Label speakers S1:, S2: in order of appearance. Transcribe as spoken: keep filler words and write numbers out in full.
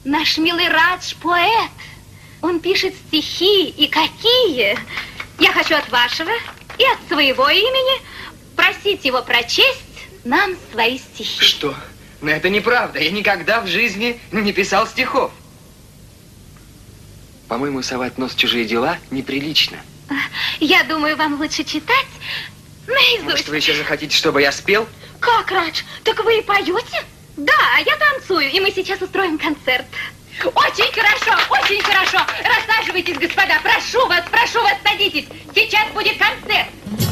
S1: Наш милый Радж поэт. Он пишет стихи, и какие. Я хочу от вашего и от своего имени просить его прочесть нам свои стихи.
S2: Что? Но это неправда. Я никогда в жизни не писал стихов. По-моему, совать нос в чужие дела неприлично.
S1: Я думаю, вам лучше читать наизусть.
S2: Может, вы еще захотите, чтобы я спел?
S1: Как, Радж? Так вы и поете? Да, я танцую, и мы сейчас устроим концерт. Очень хорошо, очень хорошо. Рассаживайтесь, господа. Прошу вас, прошу вас, садитесь. Сейчас будет концерт.